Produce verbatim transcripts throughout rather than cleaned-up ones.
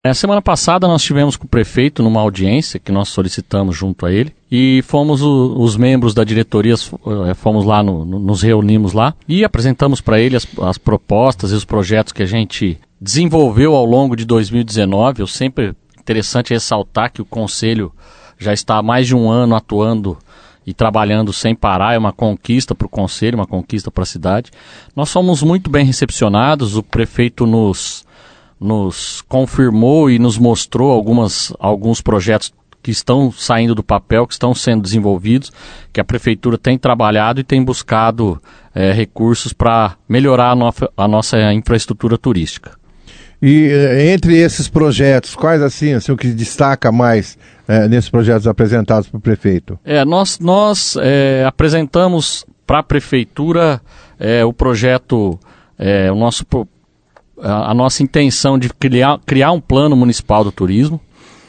Na semana passada nós tivemos com o prefeito numa audiência que nós solicitamos junto a ele e fomos o, os membros da diretoria, fomos lá, no, no, nos reunimos lá e apresentamos para ele as, as propostas e os projetos que a gente desenvolveu ao longo de dois mil e dezenove. Eu sempre interessante ressaltar que o Conselho já está há mais de um ano atuando e trabalhando sem parar, é uma conquista para o Conselho, uma conquista para a cidade. Nós fomos muito bem recepcionados, o prefeito nos... nos confirmou e nos mostrou algumas, alguns projetos que estão saindo do papel, que estão sendo desenvolvidos, que a Prefeitura tem trabalhado e tem buscado é, recursos para melhorar a, no, a nossa infraestrutura turística. E entre esses projetos, quais assim, assim o que destaca mais é, nesses projetos apresentados para o prefeito? É, nós nós é, apresentamos para a Prefeitura é, o projeto, é, o nosso a nossa intenção de criar, criar um plano municipal do turismo,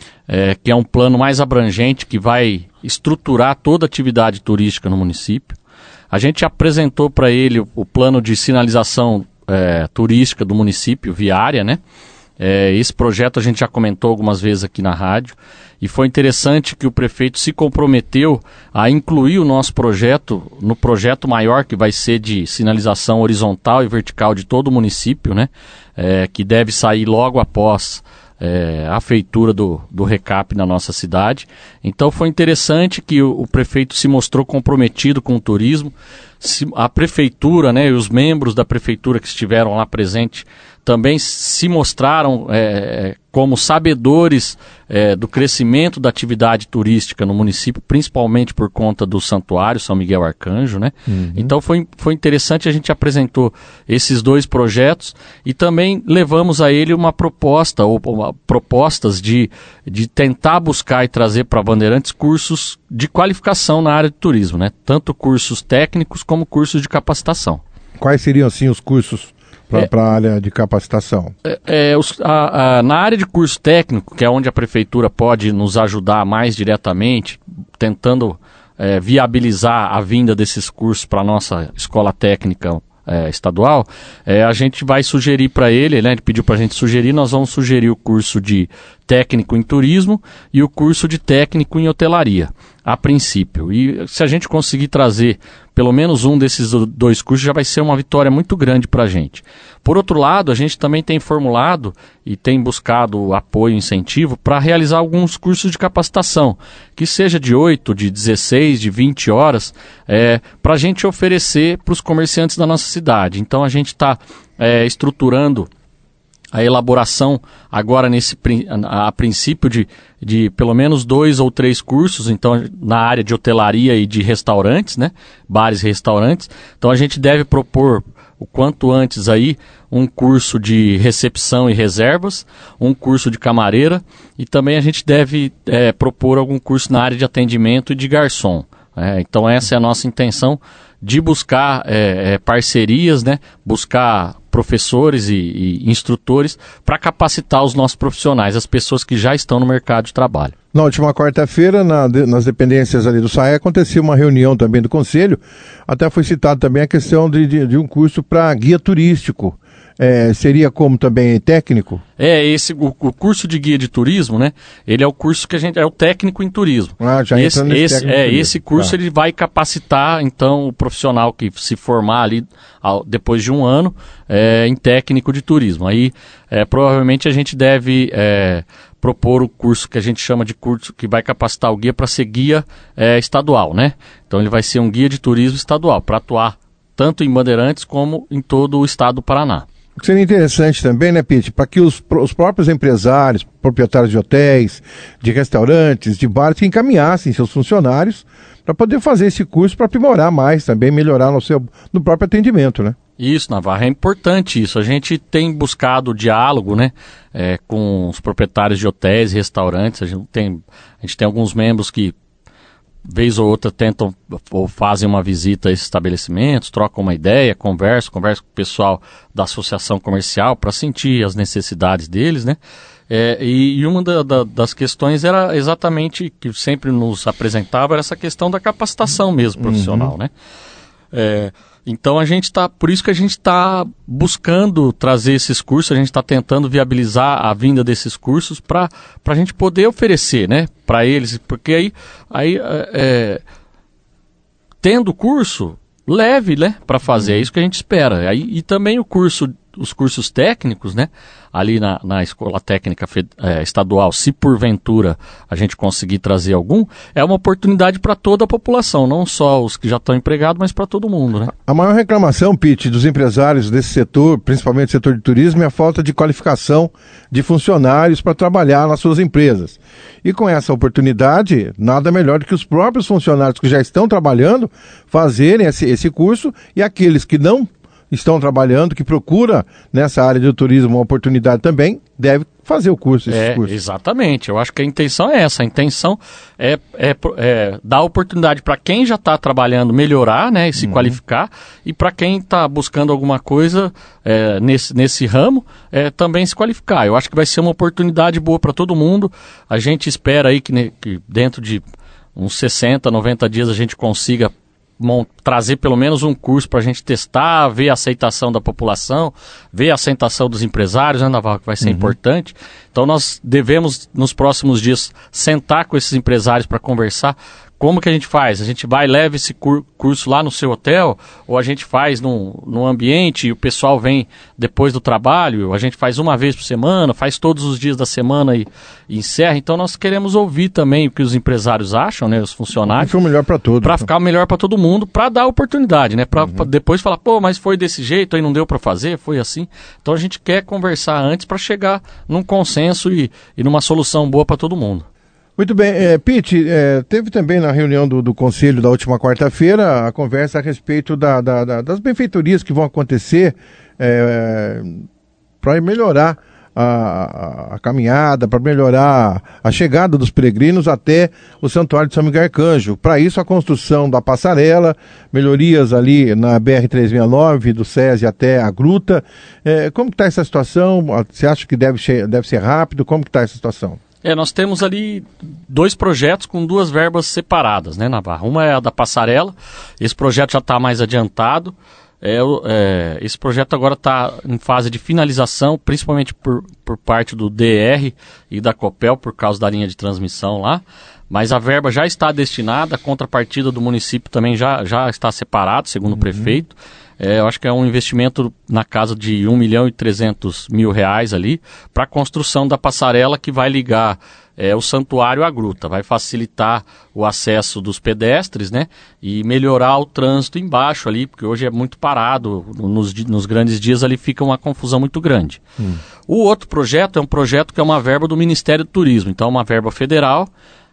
é, que é um plano mais abrangente, que vai estruturar toda a atividade turística no município. A gente apresentou para ele o, o plano de sinalização é, turística do município, viária, né? É, esse projeto a gente já comentou algumas vezes aqui na rádio e foi interessante que o prefeito se comprometeu a incluir o nosso projeto no projeto maior que vai ser de sinalização horizontal e vertical de todo o município, né? É, que deve sair logo após é, a feitura do, do RECAP na nossa cidade. Então foi interessante que o, o prefeito se mostrou comprometido com o turismo. Se, a prefeitura, né, e os membros da prefeitura que estiveram lá presentes também se mostraram é, como sabedores é, do crescimento da atividade turística no município, principalmente por conta do Santuário São Miguel Arcanjo, né? Uhum. Então foi, foi interessante, a gente apresentou esses dois projetos e também levamos a ele uma proposta, ou, ou propostas de, de tentar buscar e trazer para Bandeirantes cursos de qualificação na área de turismo, né? Tanto cursos técnicos como cursos de capacitação. Quais seriam, assim, os cursos para a é, área de capacitação? É, é, os, a, a, na área de curso técnico, que é onde a Prefeitura pode nos ajudar mais diretamente, tentando é, viabilizar a vinda desses cursos para a nossa escola técnica é, estadual, é, a gente vai sugerir para ele, né, ele pediu para a gente sugerir, nós vamos sugerir o curso de técnico em turismo e o curso de técnico em hotelaria, a princípio. E se a gente conseguir trazer pelo menos um desses dois cursos, já vai ser uma vitória muito grande para a gente. Por outro lado, a gente também tem formulado e tem buscado apoio e incentivo para realizar alguns cursos de capacitação, que seja de oito, de dezesseis, de vinte horas, é, para a gente oferecer para os comerciantes da nossa cidade. Então a gente está é, estruturando a elaboração agora nesse, a, a princípio de, de pelo menos dois ou três cursos, então na área de hotelaria e de restaurantes, né, bares e restaurantes. Então a gente deve propor o quanto antes aí um curso de recepção e reservas, um curso de camareira e também a gente deve é, propor algum curso na área de atendimento e de garçom. É, então essa é a nossa intenção de buscar é, é, parcerias, né, buscar professores e, e instrutores para capacitar os nossos profissionais, as pessoas que já estão no mercado de trabalho. Na última quarta-feira, na, nas dependências ali do S A E, aconteceu uma reunião também do Conselho, até foi citado também a questão de, de, de um curso para guia turístico. É, seria como também técnico? É, esse, o, o curso de guia de turismo, né? Ele é o curso que a gente, é o técnico em turismo. Ah, já esse, entra nesse esse, é, turismo. Esse curso tá. Ele vai capacitar, então, o profissional que se formar ali ao, depois de um ano é, em técnico de turismo. Aí, é, provavelmente, a gente deve é, propor o curso que a gente chama de curso que vai capacitar o guia para ser guia é, estadual, né? Então, ele vai ser um guia de turismo estadual, para atuar tanto em Bandeirantes como em todo o estado do Paraná. O que seria interessante também, né, Pete, para que os, os próprios empresários, proprietários de hotéis, de restaurantes, de bares, que encaminhassem seus funcionários para poder fazer esse curso para aprimorar mais também, melhorar no, seu, no próprio atendimento, né? Isso, Navarra, é importante isso. A gente tem buscado diálogo, né, é, com os proprietários de hotéis e restaurantes. A gente tem, a gente tem alguns membros que vez ou outra tentam ou fazem uma visita a esses estabelecimentos, trocam uma ideia, conversam, conversam com o pessoal da associação comercial para sentir as necessidades deles, né? É, e, e uma da, da, das questões era exatamente, que sempre nos apresentava, era essa questão da capacitação mesmo profissional, uhum. né? É, Então a gente está, por isso que a gente está buscando trazer esses cursos, a gente está tentando viabilizar a vinda desses cursos para a gente poder oferecer, né, para eles, porque aí, aí é, tendo o curso, leve, né, para fazer, é isso que a gente espera. Aí, e também o curso, os cursos técnicos, né, ali na, na Escola Técnica é, Estadual, se porventura a gente conseguir trazer algum, é uma oportunidade para toda a população, não só os que já estão empregados, mas para todo mundo, né? A maior reclamação, Pete, dos empresários desse setor, principalmente do setor de turismo, é a falta de qualificação de funcionários para trabalhar nas suas empresas. E com essa oportunidade, nada melhor do que os próprios funcionários que já estão trabalhando fazerem esse, esse curso, e aqueles que não estão trabalhando, que procura nessa área do turismo uma oportunidade também, deve fazer o curso, esse é, curso. Exatamente, eu acho que a intenção é essa, a intenção é, é, é dar oportunidade para quem já está trabalhando melhorar, né, e se uhum. qualificar, e para quem está buscando alguma coisa é, nesse, nesse ramo, é, também se qualificar. Eu acho que vai ser uma oportunidade boa para todo mundo. A gente espera aí que, né, que dentro de uns sessenta, noventa dias a gente consiga trazer pelo menos um curso para a gente testar, ver a aceitação da população, ver a aceitação dos empresários, né, Navarro, que vai ser uhum. importante. Então nós devemos, nos próximos dias, sentar com esses empresários para conversar. Como que a gente faz? A gente vai e leva esse cur- curso lá no seu hotel, ou a gente faz num, num ambiente e o pessoal vem depois do trabalho, a gente faz uma vez por semana, faz todos os dias da semana e, e encerra. Então nós queremos ouvir também o que os empresários acham, né, os funcionários. Para ficar melhor para todos. Para ficar melhor para todo mundo, para dar oportunidade, né? Para uhum. depois falar, pô, mas foi desse jeito, aí não deu para fazer, foi assim. Então a gente quer conversar antes para chegar num consenso e, e numa solução boa para todo mundo. Muito bem, é, Pete, é, teve também na reunião do, do Conselho da última quarta-feira a conversa a respeito da, da, da, das benfeitorias que vão acontecer é, para melhorar a, a, a caminhada, para melhorar a chegada dos peregrinos até o Santuário de São Miguel Arcanjo. Para isso, a construção da passarela, melhorias ali na B R trezentos e sessenta e nove, do SESI até a Gruta. É, como está essa situação? Você acha que deve, deve ser rápido? Como está essa situação? É, nós temos ali dois projetos com duas verbas separadas, né, Navarro? Uma é a da passarela, esse projeto já está mais adiantado, é, é, esse projeto agora está em fase de finalização, principalmente por, por parte do D R e da Copel, por causa da linha de transmissão lá, mas a verba já está destinada, a contrapartida do município também já, já está separado, segundo uhum. o prefeito. É, eu acho que é um investimento na casa de um milhão e trezentos mil reais ali para a construção da passarela que vai ligar é, o santuário à gruta. Vai facilitar o acesso dos pedestres, né? E melhorar o trânsito embaixo ali, porque hoje é muito parado. Nos, nos grandes dias ali fica uma confusão muito grande. Hum. O outro projeto é um projeto que é uma verba do Ministério do Turismo. Então é uma verba federal,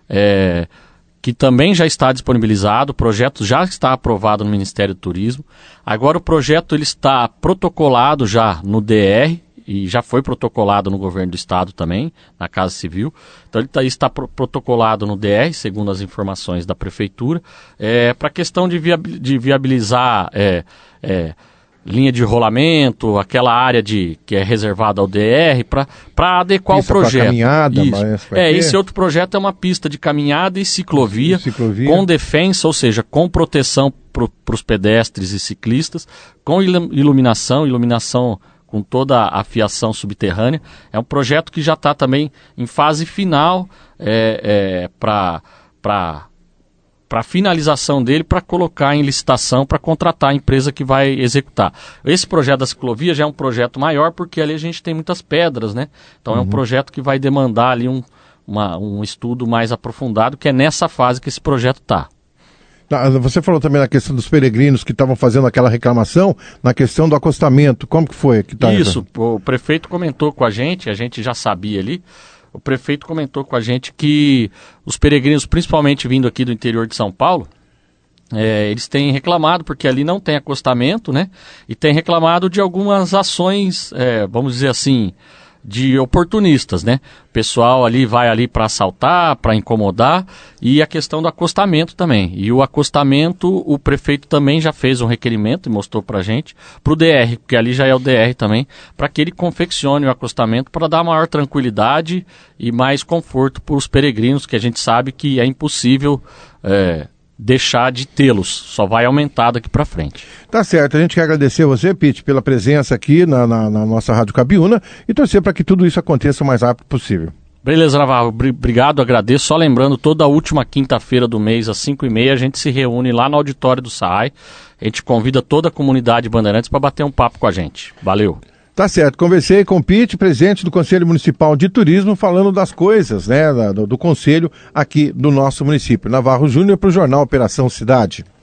é, que também já está disponibilizado, o projeto já está aprovado no Ministério do Turismo. Agora o projeto ele está protocolado já no D R e já foi protocolado no Governo do Estado também, na Casa Civil. Então ele tá, está pro, protocolado no D R, segundo as informações da Prefeitura, é, para a questão de, viabil, de viabilizar é, é, linha de rolamento, aquela área de, que é reservada ao D R, para adequar pista o projeto. Caminhada, Isso. Mas É, esse outro projeto é uma pista de caminhada e ciclovia, ciclovia. com defensa, ou seja, com proteção para os pedestres e ciclistas, com iluminação, iluminação com toda a fiação subterrânea. É um projeto que já está também em fase final é, é, para... para a finalização dele, para colocar em licitação, para contratar a empresa que vai executar. Esse projeto da ciclovia já é um projeto maior, porque ali a gente tem muitas pedras, né? Então uhum. é um projeto que vai demandar ali um, uma, um estudo mais aprofundado, que é nessa fase que esse projeto está. Você falou também na questão dos peregrinos que estavam fazendo aquela reclamação, na questão do acostamento. Como que foi? Que tá Isso, essa? O prefeito comentou com a gente, a gente já sabia ali. O prefeito comentou com a gente que os peregrinos, principalmente vindo aqui do interior de São Paulo, é, eles têm reclamado, porque ali não tem acostamento, né? E têm reclamado de algumas ações, é, vamos dizer assim, de oportunistas, né? O pessoal ali vai ali para assaltar, para incomodar, e a questão do acostamento também. E o acostamento, o prefeito também já fez um requerimento e mostrou para a gente, para o D R, porque ali já é o D R também, para que ele confeccione o acostamento para dar maior tranquilidade e mais conforto para os peregrinos, que a gente sabe que é impossível é, deixar de tê-los, só vai aumentar daqui para frente. Tá certo, a gente quer agradecer você, Pete, pela presença aqui na, na, na nossa Rádio Cabiúna e torcer para que tudo isso aconteça o mais rápido possível. Beleza, Navarro, obrigado, agradeço. Só lembrando, toda última quinta-feira do mês, às cinco e meia, a gente se reúne lá no auditório do S A I. A gente convida toda a comunidade Bandeirantes para bater um papo com a gente. Valeu. Tá certo, conversei com o Pete, presidente do Conselho Municipal de Turismo, falando das coisas, né, do, do Conselho aqui do nosso município. Navarro Júnior para o Jornal Operação Cidade.